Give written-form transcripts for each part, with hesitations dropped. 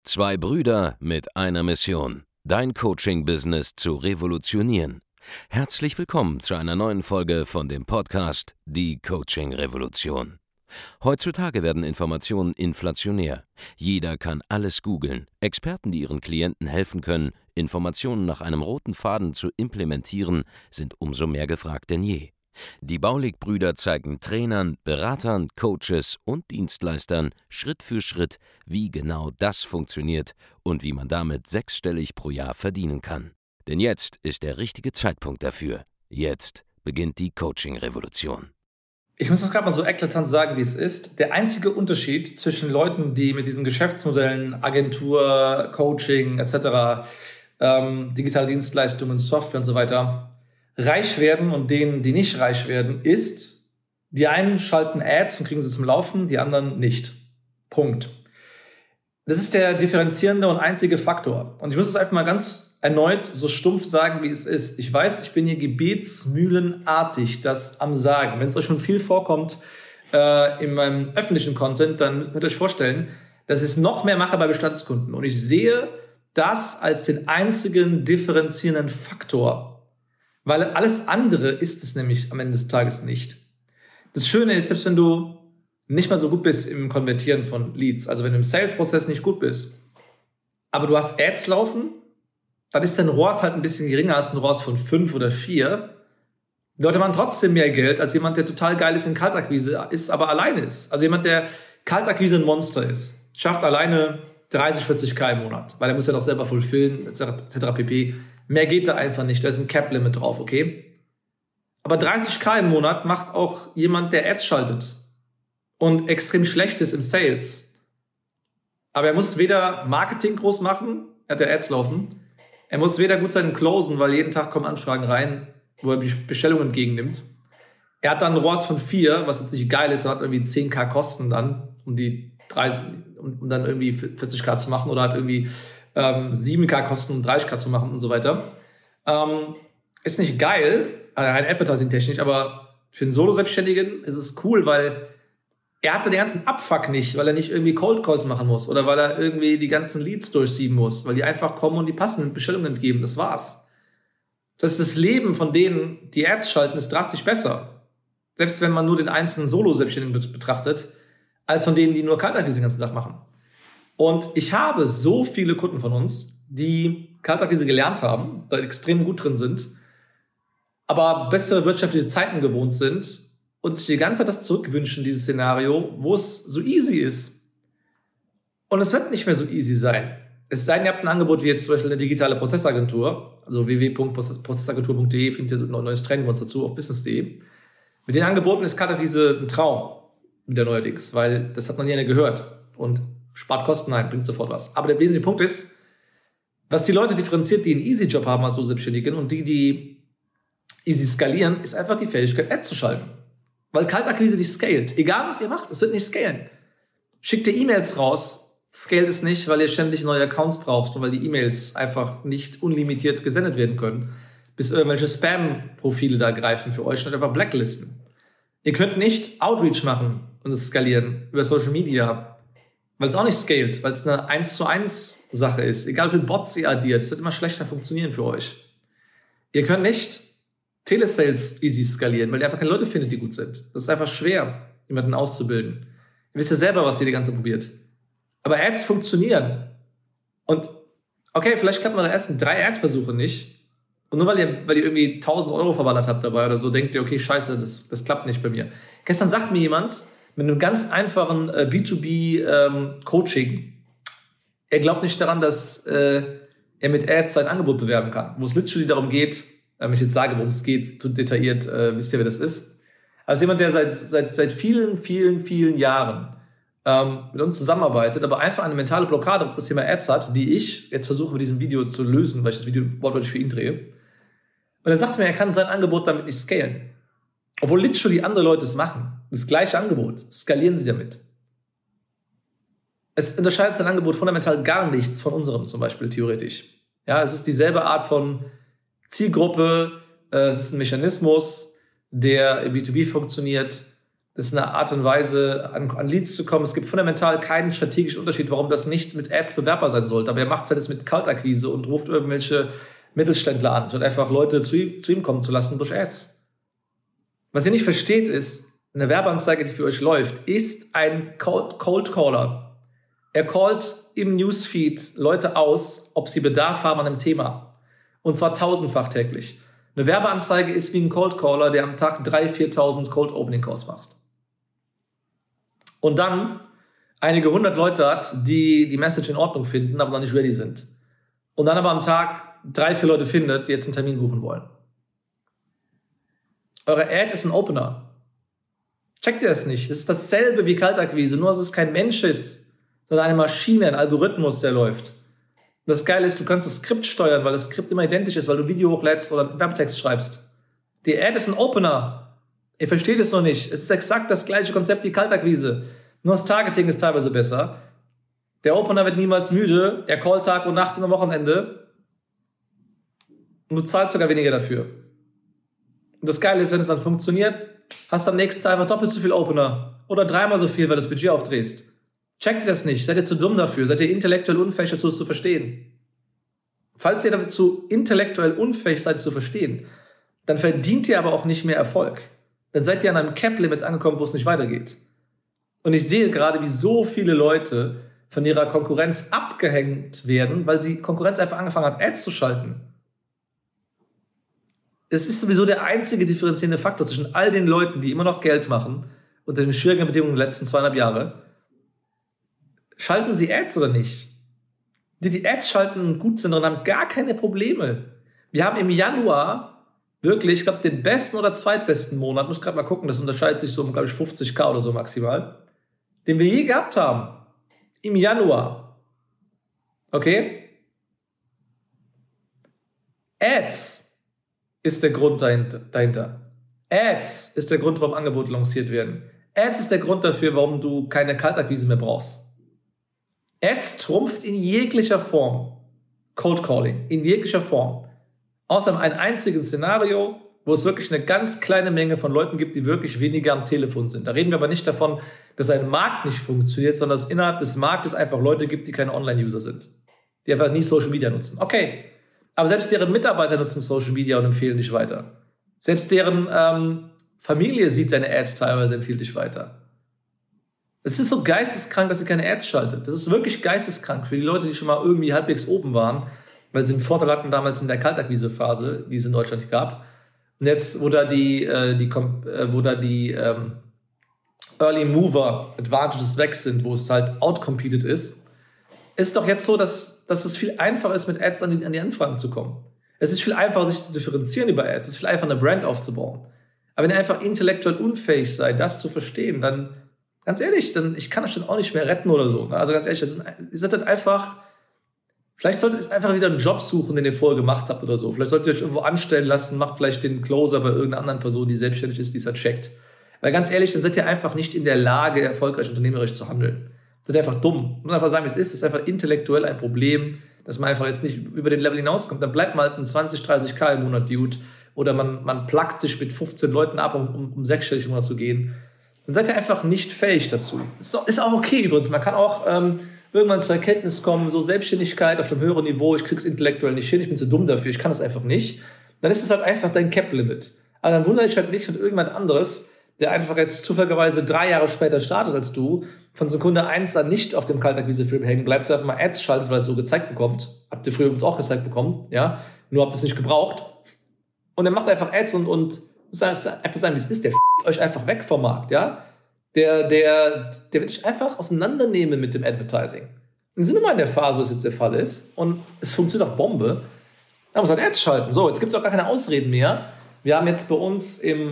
Zwei Brüder mit einer Mission, dein Coaching-Business zu revolutionieren. Herzlich willkommen zu einer neuen Folge von dem Podcast Die Coaching-Revolution. Heutzutage werden Informationen inflationär. Jeder kann alles googeln. Experten, die ihren Klienten helfen können, Informationen nach einem roten Faden zu implementieren, sind umso mehr gefragt denn je. Die Baulig-Brüder zeigen Trainern, Beratern, Coaches und Dienstleistern Schritt für Schritt, wie genau das funktioniert und wie man damit sechsstellig pro Jahr verdienen kann. Denn jetzt ist der richtige Zeitpunkt dafür. Jetzt beginnt die Coaching-Revolution. Ich muss das gerade mal so eklatant sagen, wie es ist. Der einzige Unterschied zwischen Leuten, die mit diesen Geschäftsmodellen, Agentur, Coaching etc., digitale Dienstleistungen, Software und so weiter, reich werden und denen, die nicht reich werden, ist, die einen schalten Ads und kriegen sie zum Laufen, die anderen nicht. Punkt. Das ist der differenzierende und einzige Faktor. Und ich muss es einfach mal ganz erneut so stumpf sagen, wie es ist. Ich weiß, ich bin hier gebetsmühlenartig das am Sagen. Wenn es euch schon viel vorkommt in meinem öffentlichen Content, dann könnt ihr euch vorstellen, dass ich es noch mehr mache bei Bestandskunden. Und ich sehe das als den einzigen differenzierenden Faktor. Weil alles andere ist es nämlich am Ende des Tages nicht. Das Schöne ist, selbst wenn du nicht mal so gut bist im Konvertieren von Leads, also wenn du im Sales-Prozess nicht gut bist, aber du hast Ads laufen, dann ist dein ROAS halt ein bisschen geringer als ein ROAS von 5 oder 4. Die Leute machen trotzdem mehr Geld als jemand, der total geil ist in Kaltakquise, ist, aber alleine ist. Also jemand, der Kaltakquise ein Monster ist, schafft alleine 30, 40k im Monat, weil er muss ja doch selber fulfillen, etc. pp. Mehr geht da einfach nicht, da ist ein Cap-Limit drauf, okay? Aber 30k im Monat macht auch jemand, der Ads schaltet und extrem schlecht ist im Sales. Aber er muss weder Marketing groß machen, er hat ja Ads laufen, er muss weder gut sein im Closen, weil jeden Tag kommen Anfragen rein, wo er Bestellungen entgegennimmt. Er hat dann ein ROAS von 4, was jetzt nicht geil ist, er hat irgendwie 10k Kosten dann, um dann irgendwie 40k zu machen oder hat irgendwie 7k Kosten, um 30k zu machen und so weiter. Ist nicht geil, rein Advertising-technisch, aber für einen Solo-Selbstständigen ist es cool, weil er hatte den ganzen Abfuck nicht, weil er nicht irgendwie Cold Calls machen muss oder weil er irgendwie die ganzen Leads durchsieben muss, weil die einfach kommen und die passenden Bestellungen geben. Das war's. Das Leben von denen, die Ads schalten, ist drastisch besser. Selbst wenn man nur den einzelnen Solo-Selbstständigen betrachtet, als von denen, die nur Kaltakquise den ganzen Tag machen. Und ich habe so viele Kunden von uns, die Kaltakquise gelernt haben, da extrem gut drin sind, aber bessere wirtschaftliche Zeiten gewohnt sind und sich die ganze Zeit das zurückwünschen, dieses Szenario, wo es so easy ist. Und es wird nicht mehr so easy sein. Es sei denn, ihr habt ein Angebot wie jetzt zum Beispiel eine digitale Prozessagentur, also www.prozessagentur.de, findet ihr so ein neues Training bei uns dazu auf business.de. Mit den Angeboten ist Kaltakquise ein Traum, wieder neuerdings, weil das hat noch nie einer gehört und spart Kosten ein, bringt sofort was. Aber der wesentliche Punkt ist, was die Leute differenziert, die einen Easy-Job haben als so Selbstständigen und die easy skalieren, ist einfach die Fähigkeit, Ads zu schalten. Weil Kaltakquise nicht scaled. Egal, was ihr macht, es wird nicht scalen. Schickt ihr E-Mails raus, scaled es nicht, weil ihr ständig neue Accounts braucht und weil die E-Mails einfach nicht unlimitiert gesendet werden können, bis irgendwelche Spam-Profile da greifen für euch und einfach blacklisten. Ihr könnt nicht Outreach machen und es skalieren über Social Media, weil es auch nicht scaled, weil es eine 1:1 Sache ist. Egal wie viele Bots ihr addiert, es wird immer schlechter funktionieren für euch. Ihr könnt nicht Telesales easy skalieren, weil ihr einfach keine Leute findet, die gut sind. Das ist einfach schwer, jemanden auszubilden. Ihr wisst ja selber, was ihr die ganze Zeit probiert. Aber Ads funktionieren. Und okay, vielleicht klappen eure ersten 3 Ad-Versuche nicht. Und nur weil ihr irgendwie 1.000 Euro verballert habt dabei oder so, denkt ihr, okay, scheiße, das klappt nicht bei mir. Gestern sagt mir jemand, mit einem ganz einfachen B2B-Coaching, er glaubt nicht daran, dass er mit Ads sein Angebot bewerben kann. Wo es literally darum geht, wenn ich jetzt sage, worum es geht, zu detailliert, wisst ihr, wer das ist. Also jemand, der seit vielen, vielen, vielen Jahren mit uns zusammenarbeitet, aber einfach eine mentale Blockade auf das Thema Ads hat, die ich jetzt versuche mit diesem Video zu lösen, weil ich das Video wortwörtlich für ihn drehe. Und er sagt mir, er kann sein Angebot damit nicht scalen. Obwohl literally andere Leute es machen. Das gleiche Angebot. Skalieren sie damit. Es unterscheidet sein Angebot fundamental gar nichts von unserem zum Beispiel, theoretisch. Ja, es ist dieselbe Art von Zielgruppe. Es ist ein Mechanismus, der im B2B funktioniert. Das ist eine Art und Weise, an Leads zu kommen. Es gibt fundamental keinen strategischen Unterschied, warum das nicht mit Ads bewerbbar sein sollte. Aber er macht es halt jetzt mit Kaltakquise und ruft irgendwelche Mittelständler an, statt einfach Leute zu ihm kommen zu lassen durch Ads. Was ihr nicht versteht ist, eine Werbeanzeige, die für euch läuft, ist ein Cold Caller. Er callt im Newsfeed Leute aus, ob sie Bedarf haben an einem Thema. Und zwar 1000-fach täglich. Eine Werbeanzeige ist wie ein Cold Caller, der am Tag 3.000, 4.000 Cold Opening Calls macht. Und dann einige 100 Leute hat, die Message in Ordnung finden, aber noch nicht ready sind. Und dann aber am Tag 3, 4 Leute findet, die jetzt einen Termin buchen wollen. Eure Ad ist ein Opener. Checkt ihr das nicht? Es ist dasselbe wie Kaltakquise, nur dass es kein Mensch ist, sondern eine Maschine, ein Algorithmus, der läuft. Und das Geile ist, du kannst das Skript steuern, weil das Skript immer identisch ist, weil du ein Video hochlädst oder einen Werbetext schreibst. Die Ad ist ein Opener. Ihr versteht es noch nicht. Es ist exakt das gleiche Konzept wie Kaltakquise. Nur das Targeting ist teilweise besser. Der Opener wird niemals müde. Er callt Tag und Nacht und am Wochenende. Und du zahlst sogar weniger dafür. Und das Geile ist, wenn es dann funktioniert, hast du am nächsten Tag einfach doppelt so viel Opener. Oder 3-mal so viel, weil du das Budget aufdrehst. Checkt ihr das nicht? Seid ihr zu dumm dafür? Seid ihr intellektuell unfähig dazu, es zu verstehen? Falls ihr dazu intellektuell unfähig seid, es zu verstehen, dann verdient ihr aber auch nicht mehr Erfolg. Dann seid ihr an einem Cap-Limit angekommen, wo es nicht weitergeht. Und ich sehe gerade, wie so viele Leute von ihrer Konkurrenz abgehängt werden, weil die Konkurrenz einfach angefangen hat, Ads zu schalten. Es ist sowieso der einzige differenzierende Faktor zwischen all den Leuten, die immer noch Geld machen, unter den schwierigen Bedingungen der letzten 2,5 Jahre. Schalten sie Ads oder nicht? Die Ads schalten und gut sind und haben gar keine Probleme. Wir haben im Januar wirklich, ich glaube, den besten oder zweitbesten Monat, muss gerade mal gucken, das unterscheidet sich so um, glaube ich, 50.000 oder so maximal, den wir je gehabt haben. Im Januar. Okay? Ads ist der Grund dahinter. Ads ist der Grund, warum Angebote lanciert werden. Ads ist der Grund dafür, warum du keine Kaltakquise mehr brauchst. Ads trumpft in jeglicher Form Cold Calling, in jeglicher Form. Außer in einem einzigen Szenario, wo es wirklich eine ganz kleine Menge von Leuten gibt, die wirklich weniger am Telefon sind. Da reden wir aber nicht davon, dass ein Markt nicht funktioniert, sondern dass es innerhalb des Marktes einfach Leute gibt, die keine Online-User sind. Die einfach nie Social Media nutzen. Okay, aber selbst deren Mitarbeiter nutzen Social Media und empfehlen dich weiter. Selbst deren Familie sieht deine Ads teilweise, empfiehlt dich weiter. Es ist so geisteskrank, dass ihr keine Ads schaltet. Das ist wirklich geisteskrank für die Leute, die schon mal irgendwie halbwegs oben waren, weil sie einen Vorteil hatten damals in der Kaltakquise-Phase, die es in Deutschland gab. Und jetzt, wo da die Early Mover Advantages weg sind, wo es halt outcompeted ist doch jetzt so, dass es viel einfacher ist, mit Ads an die Anfragen zu kommen. Es ist viel einfacher, sich zu differenzieren über Ads. Es ist viel einfacher, eine Brand aufzubauen. Aber wenn ihr einfach intellektuell unfähig seid, das zu verstehen, dann, ganz ehrlich, ich kann das schon auch nicht mehr retten oder so. Also ganz ehrlich, ihr seid halt einfach. Vielleicht solltet ihr einfach wieder einen Job suchen, den ihr vorher gemacht habt oder so. Vielleicht solltet ihr euch irgendwo anstellen lassen, macht vielleicht den Closer bei irgendeiner anderen Person, die selbstständig ist, die es halt checkt. Weil ganz ehrlich, dann seid ihr einfach nicht in der Lage, erfolgreich unternehmerisch zu handeln. Seid ihr einfach dumm. Man muss einfach sagen, wie es ist. Es ist einfach intellektuell ein Problem, dass man einfach jetzt nicht über den Level hinauskommt. Dann bleibt man halt ein 20, 30k im Monat Dude. Oder man plagt sich mit 15 Leuten ab, um sechsstellig im Monat zu gehen. Dann seid ihr einfach nicht fähig dazu. Ist auch okay übrigens. Man kann auch irgendwann zur Erkenntnis kommen, so Selbstständigkeit auf einem höheren Niveau, ich krieg's intellektuell nicht hin, ich bin zu dumm dafür, ich kann das einfach nicht. Dann ist es halt einfach dein Cap-Limit. Aber dann wundere dich halt nicht von irgendjemand anderes, der einfach jetzt zufälligerweise 3 Jahre später startet als du, von Sekunde 1 an nicht auf dem Kaltakquise-Film hängen bleibt, so einfach mal Ads schaltet, weil es so gezeigt bekommt. Habt ihr früher übrigens auch gezeigt bekommen, ja? Nur habt ihr es nicht gebraucht. Und er macht einfach Ads und muss einfach sagen, wie es ist, der euch einfach weg vom Markt, ja? Der wird dich einfach auseinandernehmen mit dem Advertising. Wir sind immer in der Phase, wo es jetzt der Fall ist. Und es funktioniert auch Bombe. Da muss halt Ads schalten. So, jetzt gibt es auch gar keine Ausreden mehr. Wir haben jetzt bei uns in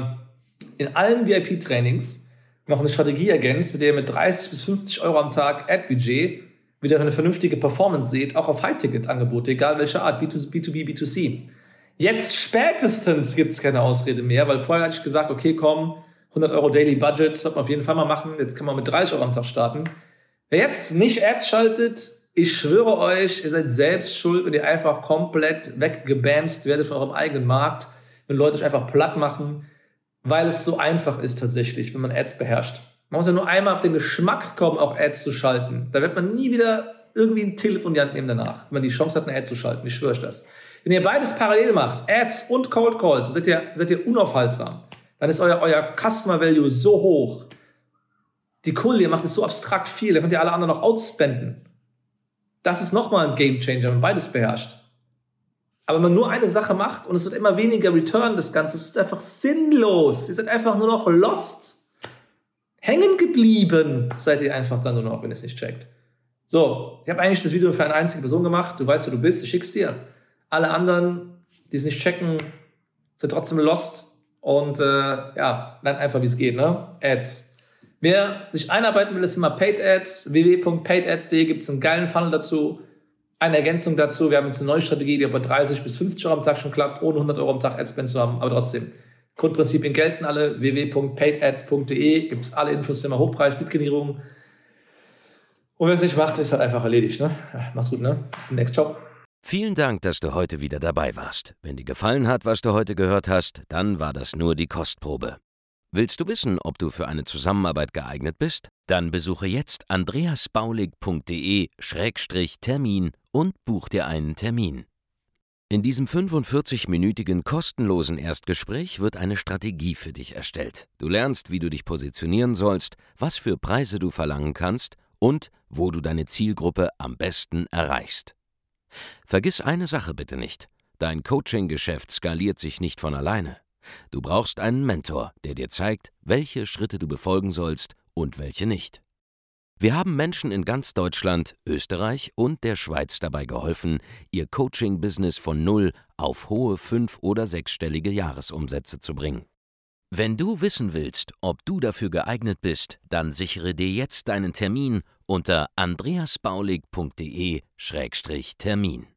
allen VIP-Trainings noch eine Strategie ergänzt, mit der ihr mit 30 bis 50 Euro am Tag Ad-Budget wieder eine vernünftige Performance seht, auch auf High-Ticket-Angebote, egal welche Art, B2B, B2C. Jetzt spätestens gibt es keine Ausrede mehr, weil vorher hatte ich gesagt, okay, komm, 100 Euro Daily Budget, sollte man auf jeden Fall mal machen. Jetzt kann man mit 30 Euro am Tag starten. Wer jetzt nicht Ads schaltet, ich schwöre euch, ihr seid selbst schuld, wenn ihr einfach komplett weggebamst werdet von eurem eigenen Markt, wenn Leute euch einfach platt machen, weil es so einfach ist tatsächlich, wenn man Ads beherrscht. Man muss ja nur einmal auf den Geschmack kommen, auch Ads zu schalten. Da wird man nie wieder irgendwie ein Telefon in die Hand nehmen danach, wenn man die Chance hat, eine Ad zu schalten. Ich schwöre euch das. Wenn ihr beides parallel macht, Ads und Cold Calls, dann seid ihr unaufhaltsam. Dann ist euer Customer Value so hoch. Die Kohle, ihr macht es so abstrakt viel, dann könnt ihr alle anderen noch outspenden. Das ist nochmal ein Game Changer, wenn man beides beherrscht. Aber wenn man nur eine Sache macht und es wird immer weniger Return des Ganzen, es ist einfach sinnlos. Ihr seid einfach nur noch lost. Hängen geblieben seid ihr einfach dann nur noch, wenn ihr es nicht checkt. So, ich habe eigentlich das Video für eine einzige Person gemacht. Du weißt, wer du bist, ich schick's dir. Alle anderen, die es nicht checken, sind trotzdem lost. Und lernt einfach, wie es geht, ne? Ads. Wer sich einarbeiten will, ist immer Paid Ads. www.paidads.de gibt es einen geilen Funnel dazu. Eine Ergänzung dazu, wir haben jetzt eine neue Strategie, die aber 30 bis 50 Euro am Tag schon klappt, ohne 100 Euro am Tag Adspend zu haben, aber trotzdem. Grundprinzipien gelten alle, www.paidads.de, gibt es alle Infos, immer Hochpreis, Mitgenerierung. Und wer es nicht macht, ist halt einfach erledigt, ne? Ja, mach's gut, ne? Bis zum nächsten. Ciao. Vielen Dank, dass du heute wieder dabei warst. Wenn dir gefallen hat, was du heute gehört hast, dann war das nur die Kostprobe. Willst du wissen, ob du für eine Zusammenarbeit geeignet bist? Dann besuche jetzt andreasbaulig.de/termin und buch dir einen Termin. In diesem 45-minütigen kostenlosen Erstgespräch wird eine Strategie für dich erstellt. Du lernst, wie du dich positionieren sollst, was für Preise du verlangen kannst und wo du deine Zielgruppe am besten erreichst. Vergiss eine Sache bitte nicht: Dein Coaching-Geschäft skaliert sich nicht von alleine. Du brauchst einen Mentor, der dir zeigt, welche Schritte du befolgen sollst und welche nicht. Wir haben Menschen in ganz Deutschland, Österreich und der Schweiz dabei geholfen, ihr Coaching-Business von 0 auf hohe 5- oder 6-stellige Jahresumsätze zu bringen. Wenn du wissen willst, ob du dafür geeignet bist, dann sichere dir jetzt deinen Termin unter andreasbaulig.de/termin.